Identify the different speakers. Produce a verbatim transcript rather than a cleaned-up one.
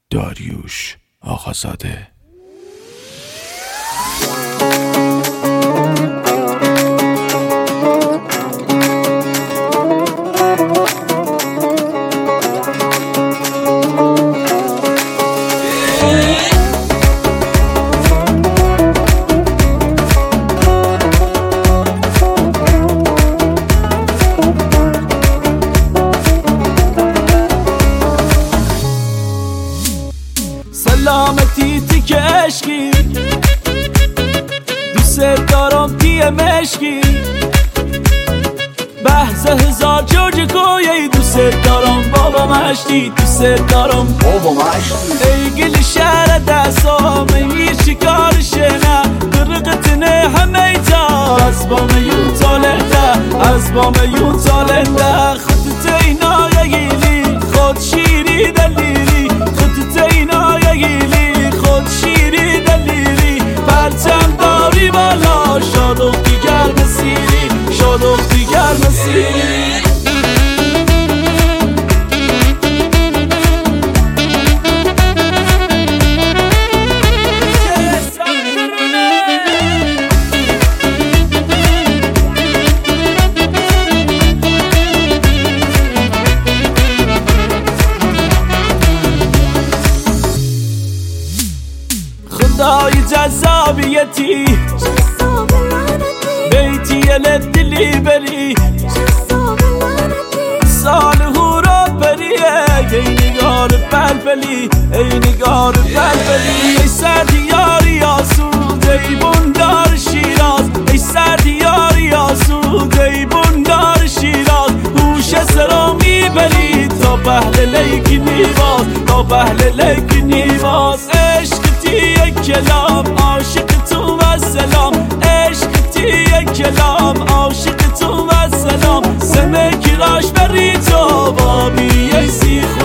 Speaker 1: داریوش آقازاده.
Speaker 2: سلامتی تی که عشقی دوست دارم تی مشکی بحث هزار جوج کویی دوست دارم بابا مشتی دوست دارم
Speaker 3: بابا مشتی
Speaker 2: ای گل شهر دستام ای شکارشه نه قرقتنه همه ایتا از بام یون تالنده از بام یون تالنده خودت اینا یگیلی خود شیری دلیلی خودت اینا یگیلی خود شیری دلیلی پرچم داری بالا شادوخ دیگر مسیری شادوخ دیگر مسیری خدای جذابیتی بیتی لدلی بری سال هورا بریه ای نگار بلبلی ای نگار بلبلی ای سردیاری آسود ای بندار شیراز ای سردیاری آسود ای بندار شیراز هوش سرا میبری تا بهل لیک نیواز تا بهل لیک نیواز عشق تی کلام عاشق تو و سلام عشق تی کلام عاشق تو و سلام سمه کراش بری تو بابی ای سی